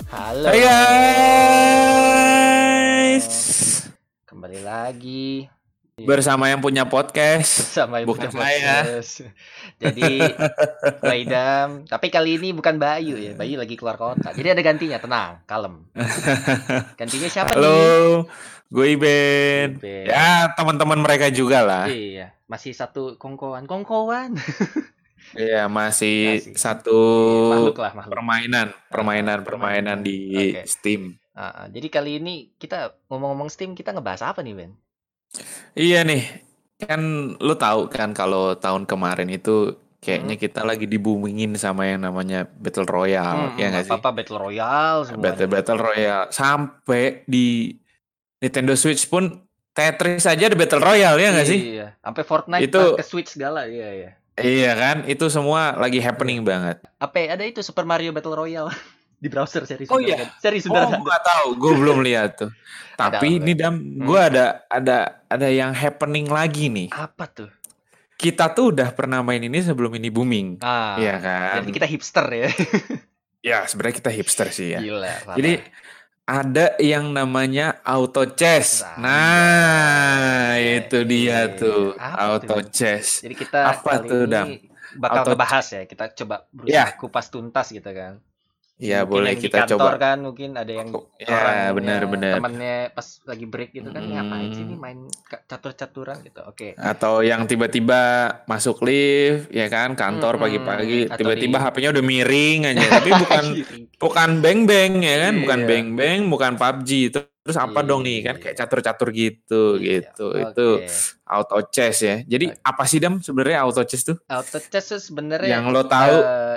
Halo. Hai guys, Kembali lagi bersama yang punya podcast, sama Ibu bukan saya. Podcast. Jadi gue Idam, tapi kali ini bukan Bayu ya. Bayu lagi keluar kota. Jadi ada gantinya, tenang, kalem. Gantinya siapa nih? Halo, gue Iben. Iben. Ya teman-teman mereka juga lah. Iya, masih satu kongkowan. Iya masih Masih. satu Makhluk lah, makhluk. permainan di Oke. Steam. Jadi kali ini kita ngomong-ngomong Steam, kita ngebahas apa nih, Ben? Iya nih, kan lu tahu kan kalau tahun kemarin itu kayaknya kita lagi di-boomingin sama yang namanya Battle Royale, ya nggak sih? Apa Battle Royale semuanya. Battle Royale sampai di Nintendo Switch pun Tetris aja ada Battle Royale, ya nggak sih? Iya, sampai Fortnite Itu ke Switch segala, iya. iya kan, itu semua lagi happening banget. Apa ada itu Super Mario Battle Royale di browser seri Oh sudah iya, kan? Seri oh sudah gue nggak tahu, gue belum lihat tuh. Tapi Ada, ini gue ada yang happening lagi nih. apa tuh? Kita tuh udah pernah main ini sebelum ini booming, iya kan? Jadi kita hipster ya. Ya sebenarnya kita hipster sih ya. Gila, parah. Jadi ada yang namanya auto chess. Nah, itu dia tuh auto chess. Jadi kita apa kali tuh, ini Dam? bakal Auto ngebahas ya. Kita coba berusaha Ya. kupas tuntas gitu kan. Ya Mungkin boleh yang kita di kantor coba. kan, mungkin ada yang Ya orangnya, benar-benar. temannya pas lagi break gitu kan, ngapain sih nih main catur-caturan gitu. Oke. Atau yang tiba-tiba masuk lift, ya kan, kantor pagi-pagi, Atau tiba-tiba di- HP-nya udah miring aja, tapi bukan beng-beng ya kan, bukan Iya. beng-beng, bukan PUBG. Terus apa dong nih kan, kayak catur-catur gitu, Iya. gitu. Itu auto chess ya. Jadi apa sih, Dam, sebenarnya auto chess tuh? Auto chess tuh sebenarnya Yang lo tahu?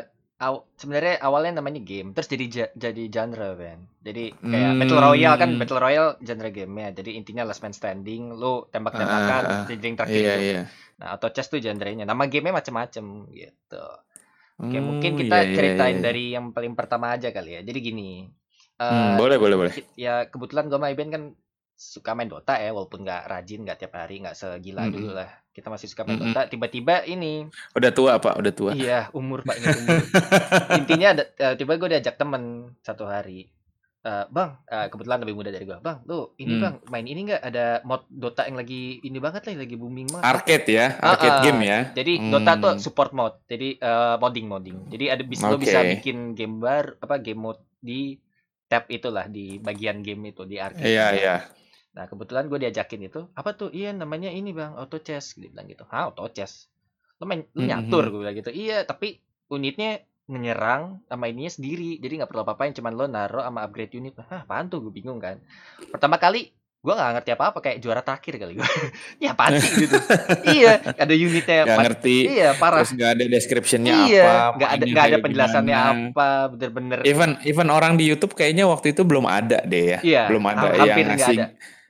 sebenarnya awalnya namanya game, terus jadi genre kan. Jadi kayak Battle Royale kan, Battle Royale genre gamenya. Jadi intinya last man standing, lu tembak-tembakan, jadi yang terakhir hidup. Iya. Nah, auto chess tuh genrenya. Nama gamenya macam-macam gitu. Oke, mungkin Iya, kita ceritain dari yang paling pertama aja kali ya. Jadi gini. Boleh. Ya kebetulan gue sama Iben kan suka main Dota ya, walaupun nggak rajin, nggak tiap hari, nggak segila dulu lah. Kita masih suka main Dota. Tiba-tiba ini. Udah tua, Pak. Udah tua. Iya, umur Pak, ingat umur. Intinya tiba gue diajak temen satu hari. Bang, kebetulan lebih muda dari gue. Bang, lu ini bang, main ini nggak? Ada mod Dota yang lagi ini banget lah, lagi booming banget. Arcade ya, arcade game ya. Jadi Dota tuh support mod. Jadi modding. Jadi lo bisa bikin game game mode di tab itulah, di bagian game itu, di arcade. Iya. Nah, kebetulan gue diajakin itu. Apa tuh? Iya, namanya ini bang, auto chess. Dia bilang gitu. Hah, auto chess? Lu nyatur, gue bilang gitu. Iya, tapi unitnya menyerang sama ininya sendiri. Jadi nggak perlu apa-apain, cuman lo naro sama upgrade unit. Hah, apaan tuh? Gue bingung kan. Pertama kali gue nggak ngerti apa-apa, kayak juara terakhir kali gue. Ini apaan sih gitu. Iya, ada unitnya. Nggak ngerti. Iya, parah. Terus nggak ada description-nya apa. Nggak ada penjelasannya apa. Bener-bener. Even orang di YouTube kayaknya waktu itu belum ada deh ya. Iya, belum ada hampir yang ngasih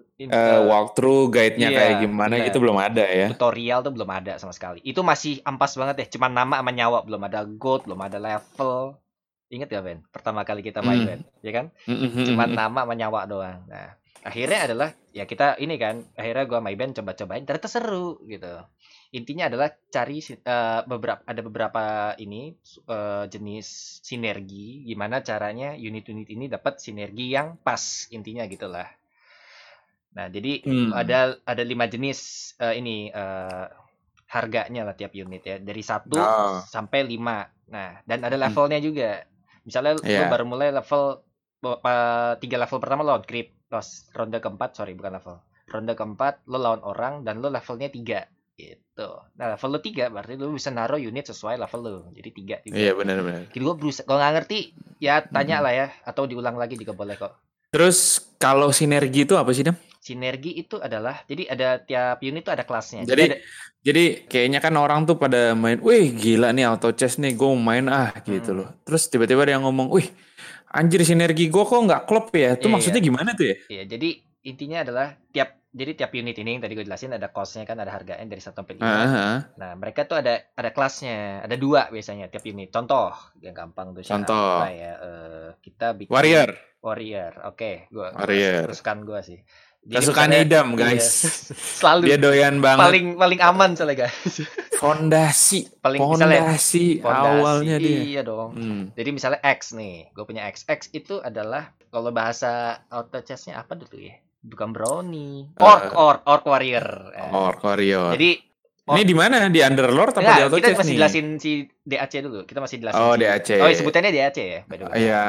walkthrough guide-nya kayak gimana gitu, belum ada ya. Tutorial tuh belum ada sama sekali. Itu masih ampas banget ya, cuma nama sama nyawa, belum ada gold, belum ada level. Ingat gak Ben? Pertama kali kita main Ben, ya kan? Cuma nama sama nyawa doang. Nah, akhirnya adalah ya kita ini kan, akhirnya gua sama Iben coba-cobain, ternyata seru gitu. Intinya adalah cari beberapa ini jenis sinergi, gimana caranya unit-unit ini dapat sinergi yang pas, intinya gitulah. Nah, jadi ada 5 jenis harganya lah tiap unit ya, dari 1 sampai 5. Nah, dan ada levelnya juga. Misalnya lu baru mulai level 3 level pertama lawan creep, terus ronde keempat, bukan level. Ronde keempat lu lawan orang dan lu levelnya 3 gitu. Nah, level lu 3 berarti lu bisa naruh unit sesuai level lu. Jadi 3 juga. Iya, benar. Jadi gua berusaha, kalau nggak ngerti ya tanya lah ya, atau diulang lagi juga boleh kok. Terus kalau sinergi itu apa sih, Dam? Sinergi itu adalah, jadi ada tiap unit itu ada kelasnya. Jadi kayaknya kan orang tuh pada main, wih gila nih auto chess nih, gue main gitu loh. Terus tiba-tiba ada yang ngomong, wih anjir sinergi gue kok nggak klop ya? Itu maksudnya gimana tuh ya? Iya, jadi intinya adalah tiap unit ini yang tadi gue jelasin ada cost-nya kan, ada harganya dari 1 sampai 5. Nah, mereka tuh ada kelasnya, ada 2 biasanya tiap unit. Contoh yang gampang tuh ya, kita bikin Warrior. Oke, teruskan gue sih. Jadi Kesukaannya misalnya, Idam, guys. selalu Dia doyan banget. paling aman soalnya guys. Fondasi Misalnya awalnya dia. iya dong. Jadi misalnya X nih, gue punya X itu adalah kalau bahasa auto chess-nya apa dulu ya? Bukan brownie, orc warrior. Orc warrior. Jadi ini di mana? Di Underlord apa di auto chess nih? Kita masih jelasin si DAC dulu. Kita masih jelasin DAC. sebutannya DAC ya, by the way. Iya.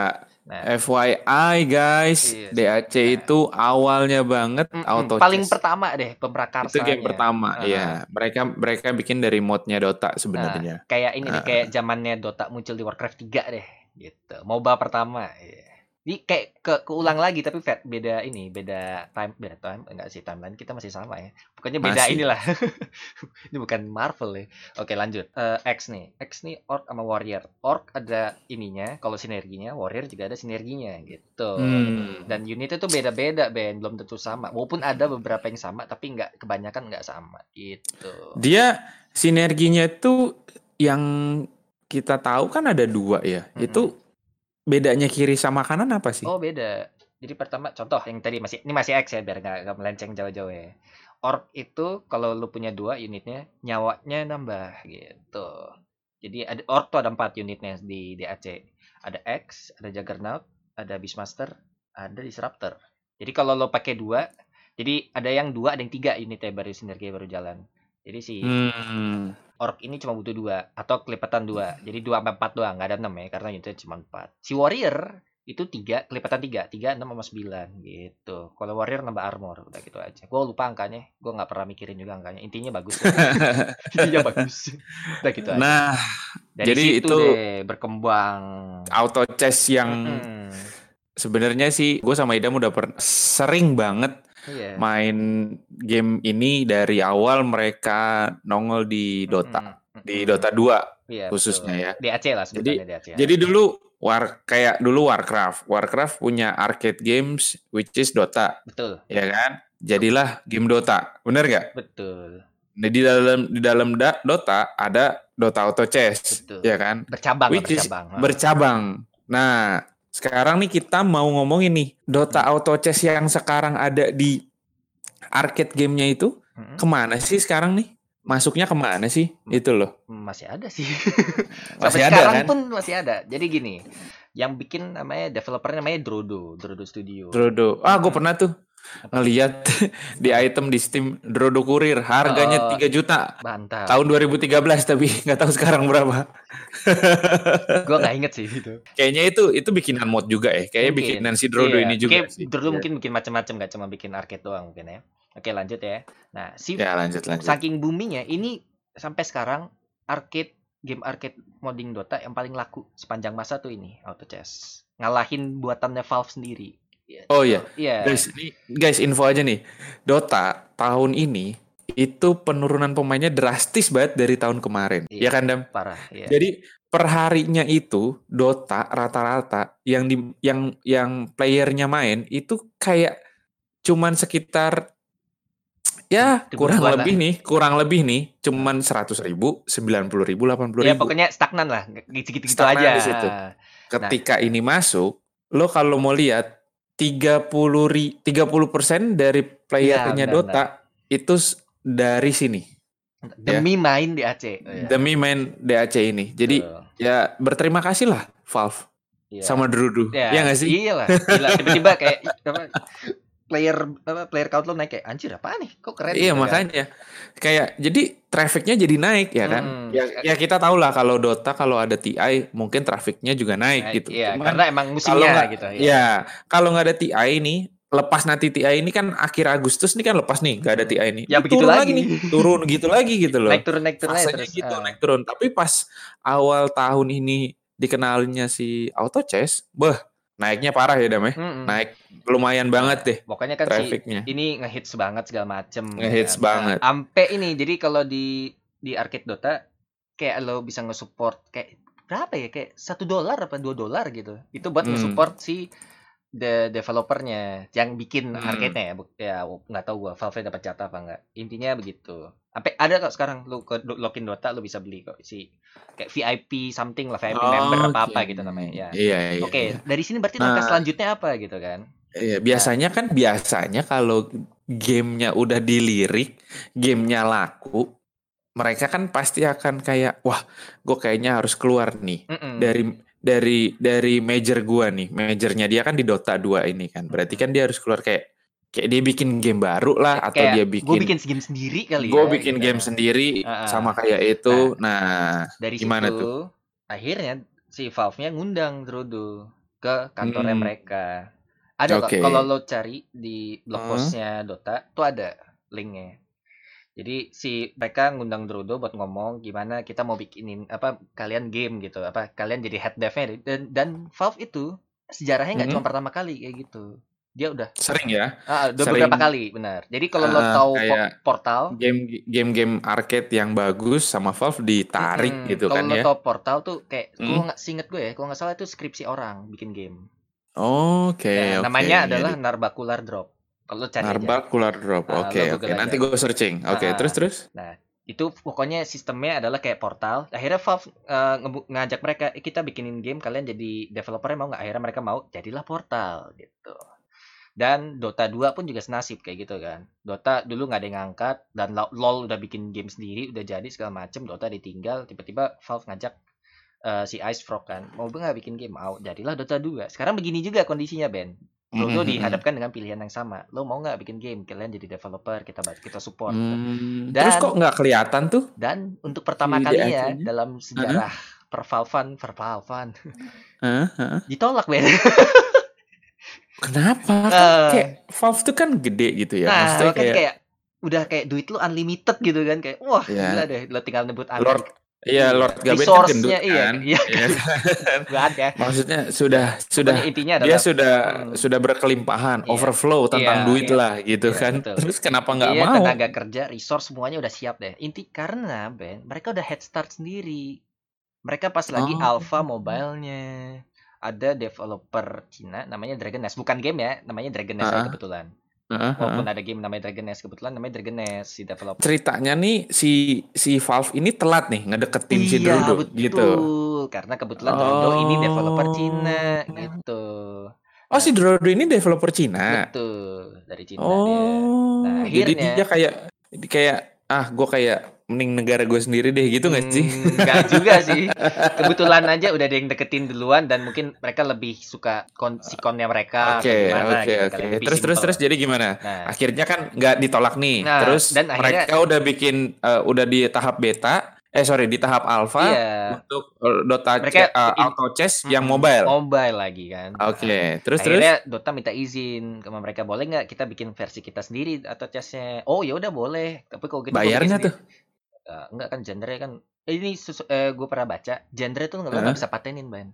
FYI guys, DAC itu awalnya banget auto paling chess. pertama deh pemprakarsanya. Itu game pertama, ya. Mereka bikin dari modnya Dota sebenarnya. Kayak ini nih, kayak zamannya Dota muncul di Warcraft 3 deh, gitu. MOBA pertama. Ini kayak keulang lagi tapi beda time enggak sih, timeline kita masih sama ya. Pokoknya beda inilah. Ini bukan Marvel ya. Oke, lanjut. X nih Orc sama Warrior. Orc ada ininya, kalau sinerginya, Warrior juga ada sinerginya gitu. Dan unitnya tuh beda-beda, Ben, belum tentu sama. Walaupun ada beberapa yang sama tapi kebanyakan nggak sama gitu. Dia sinerginya tuh yang kita tahu kan ada 2 ya. Itu bedanya kiri sama kanan apa sih? Oh, beda. Jadi pertama, contoh yang tadi masih X ya, biar nggak melenceng jauh-jauh ya. Orc itu kalau lu punya 2 unitnya, nyawanya nambah gitu. Jadi Orc tuh ada 4 unitnya di DAC. Ada X, ada Juggernaut, ada Beastmaster, ada Disruptor. Jadi kalau lo pakai 2, jadi ada yang 2, ada yang 3 unitnya baru sinergi baru jalan. Jadi si Orc ini cuma butuh 2 atau kelipatan 2. Jadi 2 sampai 4 doang, enggak ada 6 ya karena unitnya cuma 4. Si Warrior itu 3 kelipatan 3, 6 sama 9 gitu. Kalau Warrior nambah armor, udah gitu aja. Gue lupa angkanya, gue nggak pernah mikirin juga angkanya. Intinya bagus. Intinya bagus. Udah gitu aja. Nah, dari jadi situ itu deh berkembang auto chess yang sebenarnya sih gue sama Idam udah sering banget main game ini dari awal mereka nongol di Dota, di Dota 2 khususnya ya. DAC lah sebenarnya DAC. Jadi dulu kayak dulu Warcraft punya arcade games which is Dota. Betul. Ya kan? Jadilah game Dota. Bener gak? Betul. Nah, di dalam Dota ada Dota Auto Chess. Betul. Ya kan? Bercabang. Nah, sekarang nih kita mau ngomongin nih Dota Auto Chess yang sekarang ada di arcade gamenya itu kemana sih sekarang nih? Masuknya kemana sih? Itu loh. Masih ada sih. Masih ada sekarang kan? Pun masih ada. Jadi gini, yang bikin developernya namanya Drodo Studio. Drodo. Gue pernah tuh ngeliat di item di Steam Drodo Kurir harganya 3 juta. Mantap. Tahun 2013 tapi nggak tahu sekarang berapa. Gue nggak inget sih itu. Kayaknya itu bikinan mod juga ya. Kayaknya bikinan si Drodo ini juga sih. Drodo mungkin bikin macam-macam, nggak cuma bikin arcade doang mungkin ya. Oke, lanjut ya. Nah, lanjut. Saking boomingnya ini sampai sekarang game arcade modding Dota yang paling laku sepanjang masa tuh ini Auto Chess. Ngalahin buatannya Valve sendiri. Oh iya. Guys, info aja nih. Dota tahun ini itu penurunan pemainnya drastis banget dari tahun kemarin. Ya kan, Dam? Parah, iya. Jadi per harinya itu Dota rata-rata yang playernya main itu kayak cuman sekitar kurang lebih nih cuman 100.000, 90.000, 80.000. Ya pokoknya stagnan lah, gitu-gitu aja. Di situ. Ketika ini masuk, lo kalau mau lihat 30% dari playernya Dota itu dari sini. Demi main DAC. Demi main DAC ini. Jadi ya berterima kasih lah Valve sama Drodo. Ya nggak sih? Iyalah. Gila, tiba-tiba kayak player count lo naik kayak anjir apa nih? Kok keren? Iya, makanya. Kayak jadi trafficnya jadi naik ya kan? Ya kita tahu lah kalau Dota kalau ada TI mungkin trafficnya juga naik gitu. Iya, karena emang musimnya gitu. Ya, kalau nggak ada TI ini, lepas nanti TI ini kan akhir Agustus nih kan lepas nih, nggak ada TI ini. Ya begitu lagi nih. Turun gitu lagi gitu loh. Naik turun terus. Gitu, naik turun. Tapi pas awal tahun ini dikenalinnya si Auto Chess, naiknya parah ya Dam ya. Naik lumayan banget deh. Pokoknya kan trafficnya. Ini ngehits banget segala macem. Ngehits banget. Sampai ini jadi kalau di arcade Dota kayak lo bisa nge-support kayak berapa ya? Kayak $1 apa $2 gitu. Itu buat nge-support si developernya yang bikin arcade-nya ya nggak tahu gua Valve dapat jatah apa enggak. Intinya begitu. Sampai ada kok sekarang lu ke login Dota lu bisa beli kok si kayak VIP something lah, VIP member apa gitu namanya ya. Iya. Oke, dari sini berarti langkah selanjutnya apa gitu kan? Iya, biasanya kalau gamenya udah dilirik, gamenya laku, mereka kan pasti akan kayak, wah, gue kayaknya harus keluar nih dari major gua nih. Majornya dia kan di Dota 2 ini kan. Berarti kan dia harus keluar kayak dia bikin game baru lah, atau dia gue bikin bikin game sendiri kali gue ya bikin gitu. game sendiri sama kayak itu. Nah, dari gimana situ tuh? akhirnya si Valve-nya ngundang Drudo ke kantornya mereka. Ada kok kalau lo cari di blog postnya Dota tuh ada linknya. Jadi si mereka ngundang Drudo buat ngomong gimana kita mau bikinin apa kalian game gitu, apa kalian jadi head dev-nya dan Valve itu sejarahnya nggak cuma pertama kali kayak gitu. Dia udah sering ya. udah beberapa kali, benar. Jadi kalau lo tahu Portal, game arcade yang bagus sama Valve ditarik gitu kan ya. Kalau lo tahu Portal tuh kayak kalau nggak seinget gue ya, kalau nggak salah itu skripsi orang bikin game. Oke. Namanya adalah Narbacular Drop. Kalau cari Narbacular Drop. Oke. Nanti gue searching. Oke, terus. Nah, itu pokoknya sistemnya adalah kayak Portal. Akhirnya Valve ngajak mereka, kita bikinin game, kalian jadi developernya mau nggak? Akhirnya mereka mau, jadilah Portal gitu. Dan Dota 2 pun juga senasib kayak gitu kan. Dota dulu nggak ada yang ngangkat, dan LoL udah bikin game sendiri, udah jadi segala macem. Dota ditinggal, tiba-tiba Valve ngajak si Ice Frog kan, mau nggak bikin game? Mau, jadilah Dota 2. Sekarang begini juga kondisinya, Ben. Lo dihadapkan dengan pilihan yang sama. Lo mau nggak bikin game? Kalian jadi developer, kita support. Dan, terus kok nggak kelihatan tuh? Dan untuk pertama kalinya dalam sejarah pervalvan, ditolak, Ben. Kenapa? Kayak Valve tuh kan gede gitu ya. Maksudnya kayak udah kayak duit lu unlimited gitu kan, kayak wah gila deh, lo tinggal nebut Lord Gaben kan gendut kan. Iya. Ya. Maksudnya sudah intinya adalah, dia sudah berkelimpahan, overflow tentang duit lah gitu kan. Betul. Terus kenapa nggak mau? Tenaga kerja, resource semuanya udah siap deh. Karena Ben, mereka udah head start sendiri. Mereka pas lagi alpha mobile-nya. Ada developer Cina namanya Dragon Nest, bukan game ya, namanya Dragon Nest aja kebetulan. Walaupun ada game namanya Dragon Nest, kebetulan namanya Dragon Nest si developer. Ceritanya nih si Valve ini telat nih ngedeketin si Drudo gitu. Karena kebetulan Drudo ini developer Cina gitu. Oh, si Drudo ini developer Cina. Betul, dari Cina dia. Nah, akhirnya jadi dia kayak gue kayak mending negara gue sendiri deh gitu nggak sih? Nggak juga sih. Kebetulan aja udah ada yang deketin duluan dan mungkin mereka lebih suka sikonnya mereka. Oke. Terus jadi gimana? Nah, akhirnya kan nggak ditolak nih. Terus dan mereka udah bikin udah di tahap beta. Di tahap alpha untuk Dota Auto Chess yang mobile. Mobile lagi kan. Oke. Terus Dota minta izin sama mereka, boleh nggak kita bikin versi kita sendiri atau chessnya? Oh ya udah boleh. Tapi kalau gitu bayarnya tuh? Enggak kan, genre kan ini gue pernah baca genre tuh lo nggak bisa patenin, Ben.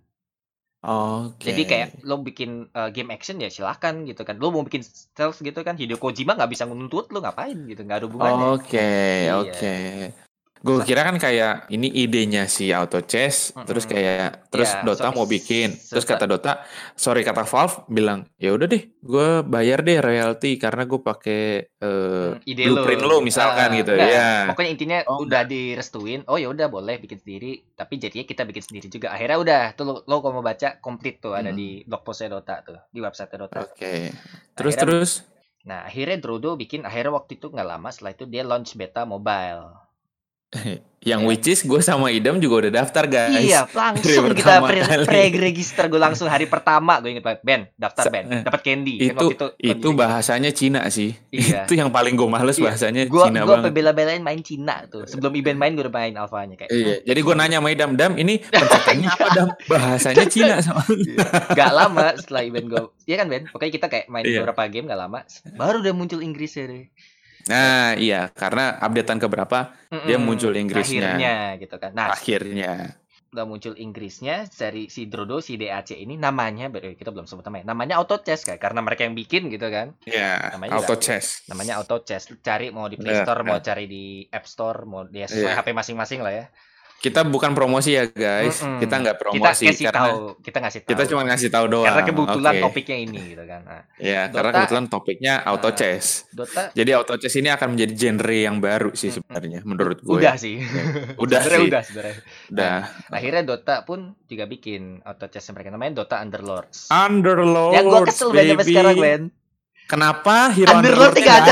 Jadi kayak lo bikin game action ya silakan gitu kan. Lo mau bikin stealth gitu kan, Hideo Kojima nggak bisa nuntut lo ngapain gitu, nggak ada hubungannya. Oke. Gue kira kan kayak ini idenya si Auto Chess, terus Dota mau bikin, terus kata Valve bilang ya udah deh, gue bayar deh royalti karena gue pakai blueprint lo misalkan gitu ya. Pokoknya intinya udah direstuin, oh ya udah boleh bikin sendiri, tapi jadinya kita bikin sendiri juga. Akhirnya udah tuh lo kalau mau baca komplit tuh ada di blog postnya Dota tuh, di website Dota. Oke. Terus. Nah akhirnya Drudo bikin, akhirnya waktu itu nggak lama setelah itu dia launch beta mobile. Yang which is gue sama Idam juga udah daftar guys. Iya, langsung kita pre-register. Gue langsung hari pertama gue inget banget, Ben, daftar Ben, dapat candy. Itu bahasanya Cina sih. Itu yang paling gue males bahasanya Cina banget. Gue bela-belain main Cina tuh. Sebelum event main gue udah main alfanya kayak. Iya. Jadi gue nanya sama Idam, ini pencetannya apa Dam? Bahasanya Cina sama. Gak lama setelah event gue. Iya kan Ben? Pokoknya kita kayak main beberapa game gak lama, baru udah muncul Inggrisnya deh. Nah iya, karena updatean keberapa dia muncul Inggrisnya. Akhirnya gitu kan. Nah, akhirnya udah muncul Inggrisnya dari si Drudo, si DAC ini namanya, kita belum sebut namanya. Namanya Auto Chess kayak, karena mereka yang bikin gitu kan. Iya, Auto Chess. Namanya Auto Chess. Cari mau di Play Store, mau cari di App Store, mau di HP masing-masing lah ya. Kita bukan promosi ya guys, kita nggak promosi kita ngasih tahu. Kita cuma ngasih tahu doang. Karena kebetulan topiknya ini gitu kan. Nah, ya, karena kebetulan topiknya auto chess. Jadi auto chess ini akan menjadi genre yang baru sih sebenarnya menurut gue. Udah sih. Udah sih. Udah. Akhirnya Dota pun juga bikin auto chess yang mereka namanya Dota Underlords. Underlords. Yang gue kesel banget sampai sekarang, Ben. Kenapa hero Underlord nggak ada?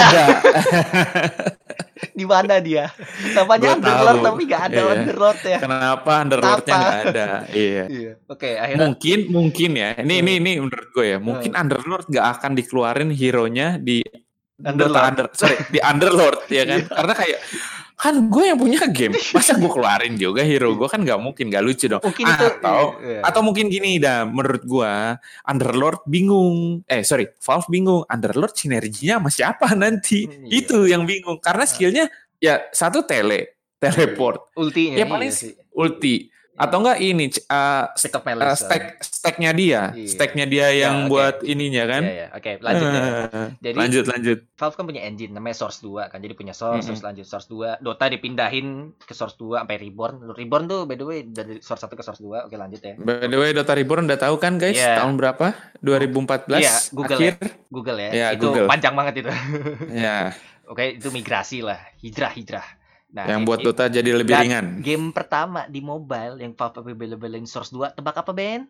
Di mana dia? Namanya Underlord tapi nggak ada Underlord ya. Kenapa Underlordnya nggak ada? Iya. Oke, akhirnya mungkin ya. Ini menurut gue ya. Mungkin Underlord nggak akan dikeluarin hero-nya di di Underlord ya kan? Karena kayak kan gue yang punya game, masa gue keluarin juga hero gue, kan nggak mungkin, nggak lucu dong. Mungkin atau mungkin gini dah, menurut gue Underlord bingung, Valve bingung, Underlord sinerginya sama siapa nanti, itu yang bingung, karena skillnya ya satu teleport, ultinya, ya paling ulti. Atau enggak ini stacknya dia, yang buat ininya kan. Oke, lanjut ya. Jadi lanjut. Valve kan punya engine namanya Source 2 kan. Jadi punya Source, terus lanjut Source 2. Dota dipindahin ke Source 2 sampai Reborn. Reborn tuh by the way dari Source 1 ke Source 2. Oke, lanjut ya. By the way Dota Reborn udah tahu kan guys, tahun berapa? 2014 akhir. Google ya. Itu Google. panjang banget itu. Ya. Oke, itu migrasi lah, hijrah. Nah, yang buat Dota jadi lebih ringan. Game pertama di mobile yang Valve available Source 2, tebak apa, Ben?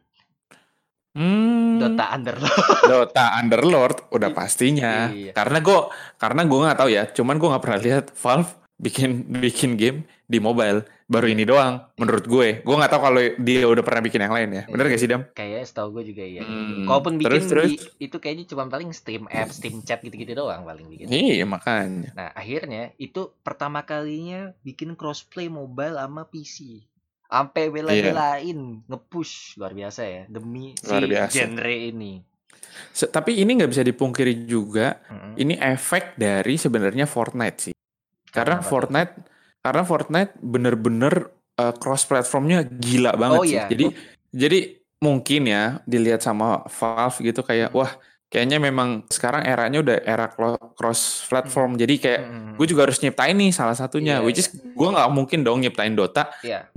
Dota Underlord udah pastinya. Karena gue nggak tahu ya, cuman gue nggak pernah lihat Valve bikin game di mobile. Baru ini doang menurut gue. Gue nggak tahu kalau dia udah pernah bikin yang lain ya. Bener gak sih, Dam? Kayaknya setahu gue juga iya. Kalaupun bikin itu kayaknya cuma paling Steam app, Steam chat gitu-gitu doang paling bikin. Iya, makanya. Nah, akhirnya itu pertama kalinya bikin crossplay mobile sama PC. Sampai bela-belain nge-push, luar biasa ya, demi genre ini. Tapi ini nggak bisa dipungkiri juga, ini efek dari sebenarnya Fortnite sih. Karena Fortnite bener-bener cross platformnya gila banget sih. Jadi mungkin ya dilihat sama Valve gitu kayak wah kayaknya memang sekarang eranya udah era cross platform. Jadi kayak gue juga harus nyiptain nih salah satunya. Which is gue nggak mungkin dong nyiptain Dota 2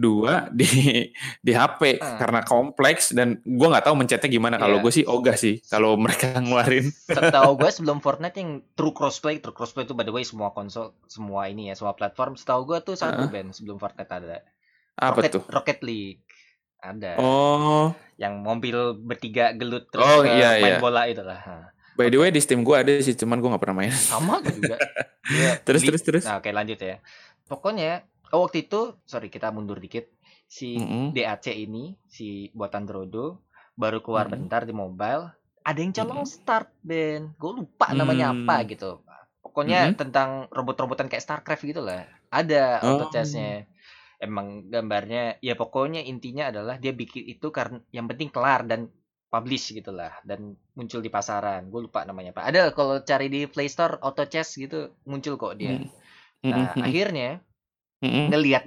di HP karena kompleks dan gue nggak tahu mencetnya gimana. Kalau gue sih ogah sih kalau mereka ngeluarin. Setahu gue sebelum Fortnite yang true crossplay itu by the way semua konsol, semua ini ya, semua platform. Setahu gue tuh satu band sebelum Fortnite ada. Rocket League. Ada. Yang mobil bertiga gelut terus main bola itulah. By the way di Steam gue ada sih, cuman gue nggak pernah main. Sama gue juga. Terus. Nah, oke lanjut ya. Pokoknya waktu itu, kita mundur dikit. Si DAC ini, si buatan Drodo baru keluar bentar di mobile. Ada yang colong start, Ben. Gue lupa namanya apa gitu. Pokoknya tentang robot-robotan kayak StarCraft gitu lah. Ada auto chess-nya. Emang gambarnya ya pokoknya intinya adalah dia bikin itu karena yang penting kelar dan publish gitulah dan muncul di pasaran. Gue lupa namanya apa. Ada kalau cari di Play Store auto chess gitu muncul kok dia. Nah, akhirnya ngelihat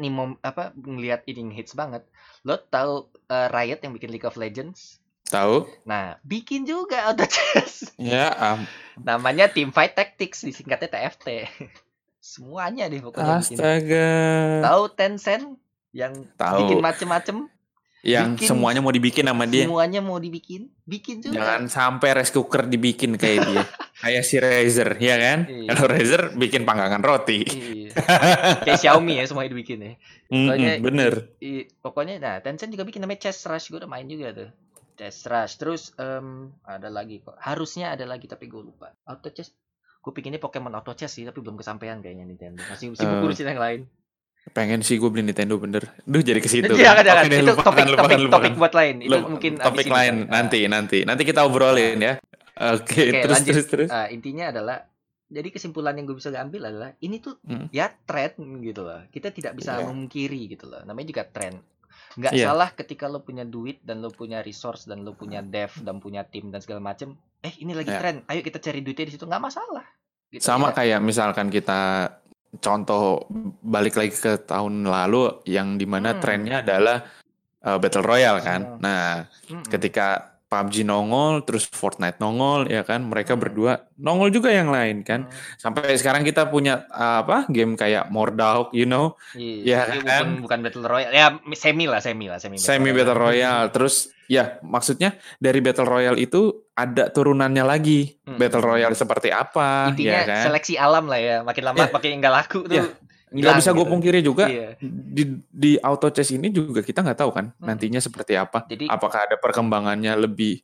ini hits banget. Lo tahu Riot yang bikin League of Legends? Tahu. Nah, bikin juga auto chess. Ya, namanya Teamfight Tactics, disingkatnya TFT. Semuanya deh pokoknya. Astaga. Tahu Tencent yang bikin macem-macem? Yang semuanya mau dibikin sama dia. Semuanya mau bikin juga. Jangan sampai rice cooker dibikin kayak dia. Kayak si Razer, ya kan? Kalau Razer bikin panggangan roti. Kayak Xiaomi ya semuanya dibikin ya. Pokoknya bener. Pokoknya Tencent juga bikin namanya Chess Rush, gue udah main juga tuh. Chess Rush. Terus ada lagi kok. Harusnya ada lagi tapi gue lupa. Auto Chess. Gue pikinnya Pokemon Auto Chess sih, tapi belum kesampaian kayaknya Nintendo. Masih sibuk ngurusin yang lain. Pengen sih gue beli Nintendo bener. Duh jadi ke situ. Jangan. Itu topik buat lain. Itu mungkin topik lain nanti kita obrolin ya. Oke, terus. Intinya adalah jadi kesimpulan yang gue bisa ambil adalah ini tuh ya tren gitu loh. Kita tidak bisa memungkiri gitu loh. Namanya juga tren. Nggak salah ketika lo punya duit dan lo punya resource dan lo punya dev dan punya tim dan segala macem. Ini lagi tren, ayo kita cari duitnya di situ, nggak masalah. Gitu, sama kayak misalkan kita contoh balik lagi ke tahun lalu yang dimana trennya adalah Battle Royale kan. Nah, ketika PUBG nongol, terus Fortnite nongol, ya kan? Mereka berdua nongol juga yang lain kan. Sampai sekarang kita punya game kayak Mordhau, ya kan? Bukan Battle Royale, ya semi Battle Royale. Terus ya maksudnya dari Battle Royale itu ada turunannya lagi. Battle Royale seperti apa? Intinya ya kan? seleksi alam lah ya. Makin lama makin nggak laku tuh. Nggak bisa gue pungkiri juga di auto chess ini juga kita nggak tahu kan nantinya seperti apa. Jadi, apakah ada perkembangannya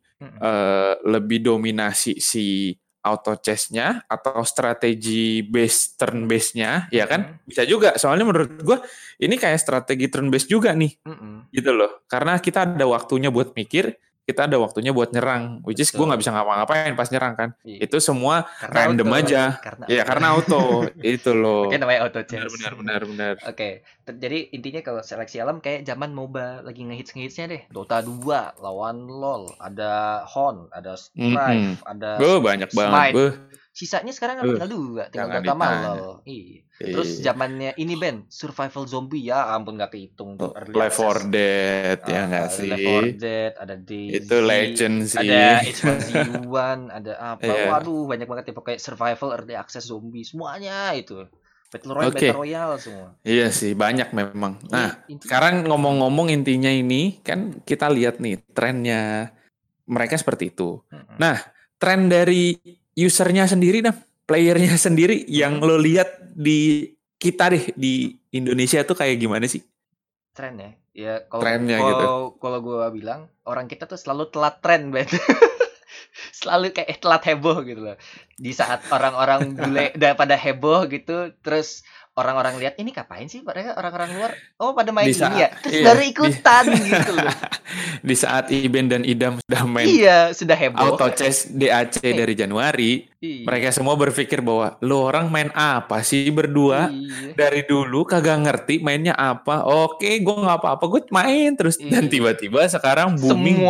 lebih dominasi si auto chess-nya atau strategi turn base-nya, ya kan? Bisa juga. Soalnya menurut gue ini kayak strategi turn base juga nih, gitu loh. Karena kita ada waktunya buat mikir. Kita ada waktunya buat nyerang, which is gue nggak bisa ngapa-ngapain pas nyerang kan. Itu semua karena random auto, aja. Karena auto. Itu loh. Oke, namanya auto chess. Benar. Oke. Jadi intinya kalau seleksi alam kayak zaman MOBA lagi ngehits-ngehitsnya deh. Dota 2 lawan LoL, ada Hon, ada Strive, ada banyak banget. Sisanya sekarang tinggal 2, tinggal Dota sama LoL. Terus zamannya ini Ben, survival zombie ya ampun nggak kehitung tuh. Left 4 Dead ya nggak sih? Left 4 Dead, ada DayZ, itu legend sih. ada H1Z1, ada apa? Waduh banyak banget ya pokoknya survival, early access zombie semuanya itu. Battle Royale, Battle Royale semua. Iya sih banyak memang. Nah sekarang ngomong-ngomong intinya ini kan kita lihat nih trennya mereka seperti itu. Nah tren dari usernya sendiri playernya sendiri yang lo lihat di kita deh di Indonesia tuh kayak gimana sih? Tren ya. Ya kalau gue bilang orang kita tuh selalu telat tren, Ben. Selalu kayak telat heboh gitu loh. Di saat orang-orang bule udah pada heboh gitu, terus orang-orang lihat ini ngapain sih mereka orang-orang luar? Oh pada main ini ya. Terus baru ikutan gitu loh. Di saat Iben dan Idam sudah main. Iya, sudah heboh. Auto chess DAC dari Januari. Mereka semua berpikir bahwa lo orang main apa sih berdua? Dari dulu kagak ngerti mainnya apa. Oke, gue nggak apa-apa, gue main terus. Dan tiba-tiba sekarang booming.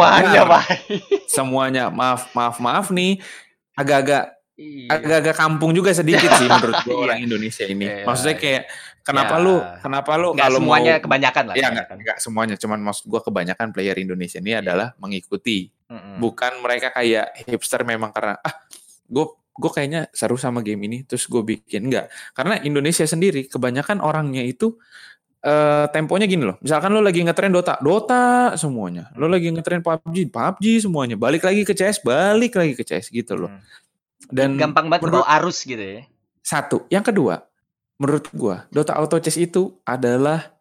Semuanya maaf nih. Agak-agak kampung juga sedikit sih menurut gue orang Indonesia ini. Maksudnya kayak kenapa lu kalau semuanya kebanyakan lah. Ya enggak semuanya, cuman maksud gue kebanyakan player Indonesia ini adalah mengikuti. Bukan mereka kayak hipster memang karena gue kayaknya seru sama game ini terus gue bikin, enggak. Karena Indonesia sendiri kebanyakan orangnya itu temponya gini loh. Misalkan lo lagi ngetren Dota semuanya. Lo lagi ngetren PUBG semuanya. Balik lagi ke CS gitu loh. Dan gampang banget bawa arus gitu ya. Satu, yang kedua, menurut gua Dota Auto Chess itu adalah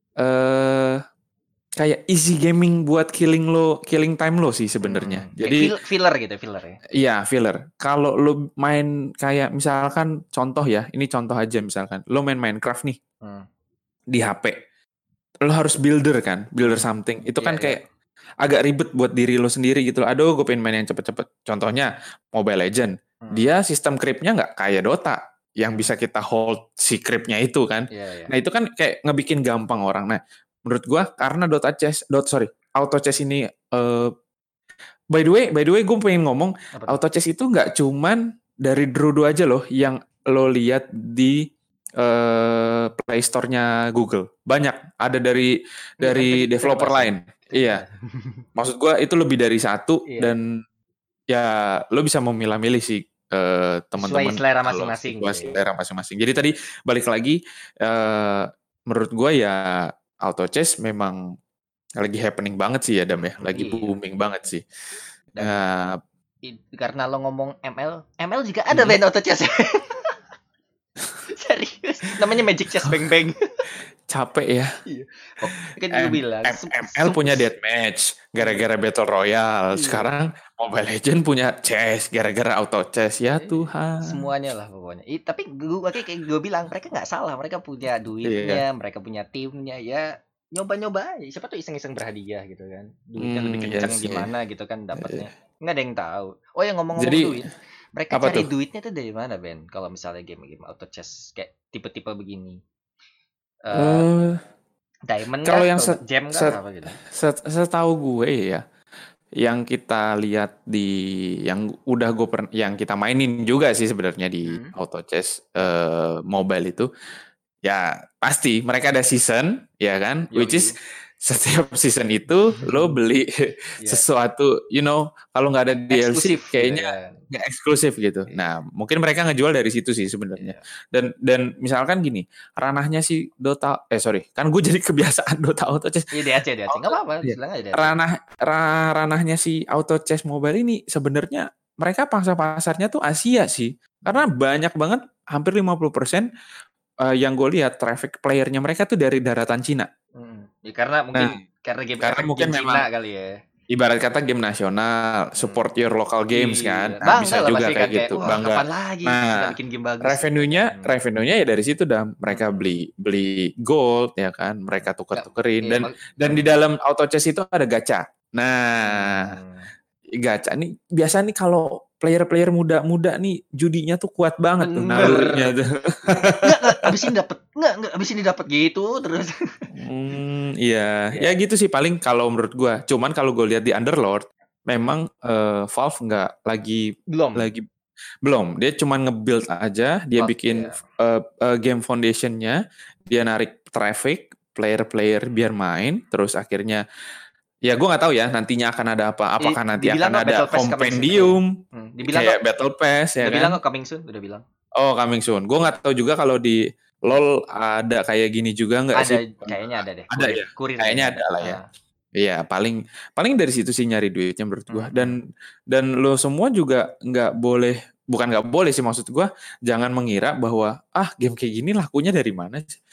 kayak easy gaming buat killing time lo sih sebenarnya. Jadi filler ya. Iya, filler. Kalau lo main kayak misalkan contoh ya, ini contoh aja misalkan lo main Minecraft nih. Di HP. Lo harus builder something. Itu kan kayak agak ribet buat diri lo sendiri gitu. Aduh, gue pengen main yang cepet-cepet. Contohnya Mobile Legend. Dia sistem creepnya nggak kayak Dota yang bisa kita hold si creepnya itu kan. Nah itu kan kayak ngebikin gampang orang. Nah menurut gue karena Auto Chess ini by the way gue pengen ngomong Auto Chess itu nggak cuman dari Drudo aja loh yang lo lihat di Play Store-nya Google. Banyak ada dari developer lain. Iya. Maksud gue itu lebih dari satu dan ya lo bisa memilah-milih sih teman-teman selera masing-masing. Selera masing-masing. Jadi tadi balik lagi menurut gue ya Auto Chess memang lagi happening banget sih ya Dam ya. Lagi booming banget sih. Karena lo ngomong ML juga ada band Auto Chess. Serius. Namanya Magic Chess Bang Bang. Capek ya. Kan gue bilang ML punya deathmatch gara-gara Battle Royale. Sekarang Mobile Legend punya chess gara-gara Auto Chess. Ya Tuhan. Semuanya lah pokoknya. Tapi gue bilang mereka nggak salah. Mereka punya duitnya, mereka punya timnya ya. Nyoba-nyoba aja. Siapa tuh iseng-iseng berhadiah gitu kan. Duitnya lebih kencang gimana gitu kan dapatnya. Nggak ada yang tahu. Oh ya ngomong-ngomong duit. Mereka cari duitnya tuh dari mana Ben? Kalau misalnya game-game Auto Chess kayak tipe-tipe begini. Diamond kalau yang gem apa gitu. Setahu gue ya yang kita lihat yang yang kita mainin juga sih sebenarnya di Auto Chess mobile itu ya pasti mereka ada season ya kan. Which is setiap season itu lo beli sesuatu, kalau nggak ada DLC eksklusif, kayaknya nggak eksklusif gitu. Nah, mungkin mereka ngejual dari situ sih sebenarnya. Dan misalkan gini, ranahnya si Dota, kan gue jadi kebiasaan Dota Auto Chess. Iya, DAC, nggak apa-apa, silakan aja. Ranahnya si Auto Chess Mobile ini sebenarnya mereka pangsa pasarnya tuh Asia sih. Karena banyak banget, hampir 50% yang gue lihat traffic playernya mereka tuh dari daratan Cina. Ya, karena mungkin karena mungkin game Cina kali ya. Ibarat kata game nasional, support your local games kan. Nah, bisa juga kayak gitu. Bangga. Kapan lagi kita bikin game bagus. Revenue-nya ya dari situ dah. Mereka beli gold ya kan. Mereka tuker-tukerin dan di dalam auto chess itu ada gacha. Nah, gacha nih biasa nih kalau player-player muda-muda nih judinya tuh kuat banget tuh nalurinya tuh. Enggak, abis ini dapat gitu terus. Iya, ya gitu sih paling kalau menurut gua. Cuman kalau gue lihat di Underlord, memang Valve nggak belum. Dia cuma nge-build aja, dia bikin game foundation-nya, dia narik traffic, player-player biar main, terus akhirnya ya gue nggak tahu ya nantinya akan ada apa. Apakah nanti akan ada compendium, kayak Battle Pass ya kan? Udah bilang kok coming soon, udah bilang. Oh, coming soon. Gue nggak tahu juga kalau di LOL ada kayak gini juga nggak sih? Kayaknya ada deh. Ada ya? Kayaknya ada lah ya. Iya, paling dari situ sih nyari duitnya menurut gue. Dan lo semua juga bukan nggak boleh sih, maksud gue jangan mengira bahwa game kayak gini lakunya dari mana sih?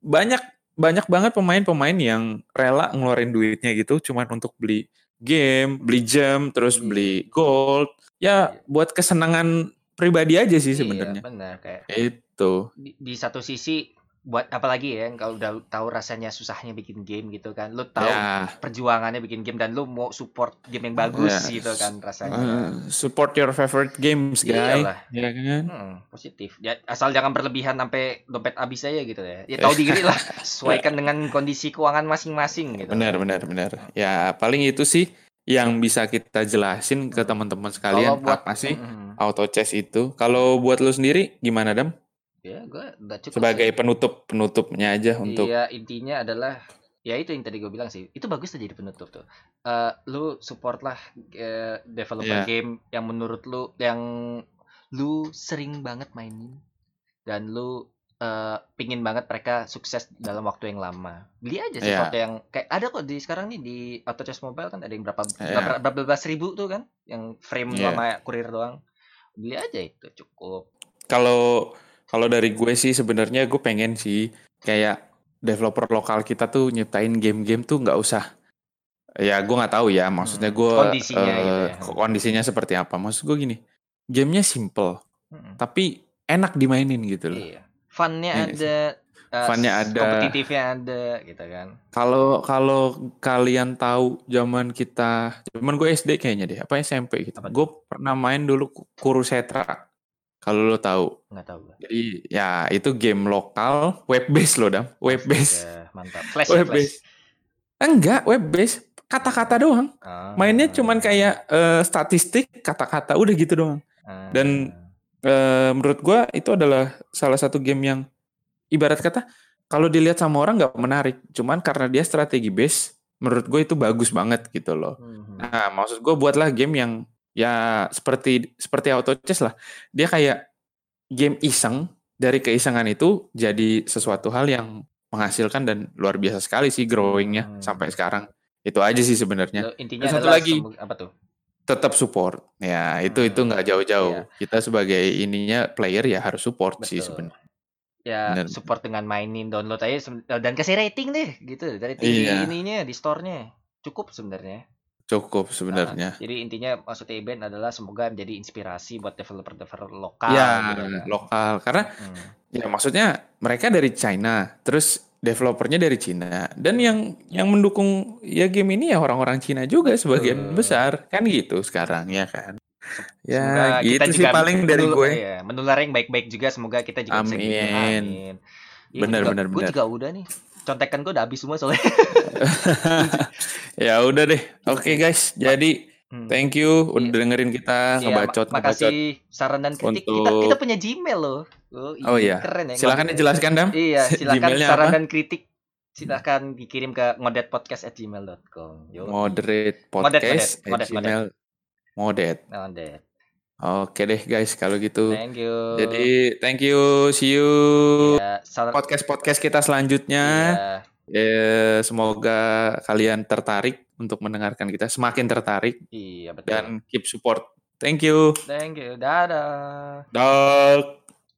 Banyak banget pemain-pemain yang rela ngeluarin duitnya gitu cuman untuk beli game, beli gem, terus beli gold. Ya buat kesenangan pribadi aja sih sebenarnya. Iya, benar kayak. Itu. Di satu sisi buat apalagi ya kalau udah tahu rasanya susahnya bikin game gitu kan. Lu tahu perjuangannya bikin game dan lu mau support game yang bagus gitu kan rasanya. Support your favorite games, guys. Ya kan? Positif. Ya, asal jangan berlebihan sampai dompet habis aja gitu ya. Ya tahu diri lah, sesuaikan dengan kondisi keuangan masing-masing gitu. Benar. Ya, paling itu sih yang bisa kita jelasin ke teman-teman sekalian apa sih auto chess itu. Kalau buat lu sendiri gimana, Dam? Ya, gue udah cukup sebagai penutupnya aja untuk. Iya, intinya adalah ya itu yang tadi gue bilang sih. Itu bagus tuh jadi penutup tuh. Lu support lah developer game yang menurut lu yang lu sering banget mainin dan lu pingin banget mereka sukses dalam waktu yang lama. Beli aja sesuatu yang kayak ada kok di sekarang nih di Auto Chess Mobile kan ada yang berapa belas ribu tuh kan yang frame sama kurir doang. Beli aja itu cukup. Kalau dari gue sih sebenarnya gue pengen sih kayak developer lokal kita tuh nyiptain game-game tuh nggak usah. Ya gue nggak tahu ya, maksudnya gue kondisinya seperti apa. Maksud gue gini, gamenya simple, tapi enak dimainin gitu loh. Iya. Funnya ada, kompetitifnya ada, gitu kan. Kalau kalian tahu zaman gue SD kayaknya deh, apa SMP gitu. Gue pernah main dulu Kurusetra. Kalau lo tahu. Nggak tahu. Jadi ya itu game lokal, web base loh, Dam. Web base. Mantap. Flash. Enggak, web base. Kata-kata doang. Mainnya cuman kayak statistik, kata-kata, udah gitu doang. Dan menurut gue itu adalah salah satu game yang ibarat kata kalau dilihat sama orang nggak menarik. Cuman karena dia strategi base, menurut gue itu bagus banget gitu loh. Nah, maksud gue buatlah game yang ya seperti auto chess lah. Dia kayak game iseng, dari keisengan itu jadi sesuatu hal yang menghasilkan dan luar biasa sekali sih growing-nya sampai sekarang. Itu aja sih sebenarnya. Intinya satu lagi apa tuh? Tetap support. Ya, itu nggak jauh-jauh. Kita sebagai player ya harus support. Betul. Sih sebenarnya. Ya, support dengan mainin, download aja dan kasih rating deh gitu dari ininya di store-nya. Cukup sebenarnya. Jadi intinya maksudnya event adalah semoga menjadi inspirasi buat developer lokal. Ya, gitu kan. Lokal. Karena ya maksudnya mereka dari China, terus developernya dari Cina, dan yang mendukung ya game ini ya orang-orang Cina juga sebagian besar, kan gitu sekarang ya kan. Ya semoga gitu kita sih paling dari gue. Ya, menular yang baik-baik juga, semoga kita juga bisa gitu. Amin. Benar. Gue juga udah nih. Contekan gue udah habis semua soalnya. Ya udah deh. Oke guys, jadi thank you udah dengerin kita ngebacot. Makasih saran dan kritik. Kita punya Gmail loh. Oh iya. Keren ya. Silakan dijelaskan, Dam. Iya, silakan saran dan kritik Silahkan dikirim ke ngodetpodcast@gmail.com. Moderatepodcast@gmail. Modet. Oke deh guys kalau gitu. Thank you. Jadi thank you, see you. Podcast kita selanjutnya. Semoga kalian tertarik untuk mendengarkan kita, semakin tertarik. Iya betul. Dan keep support. Thank you. Dadah. Dah.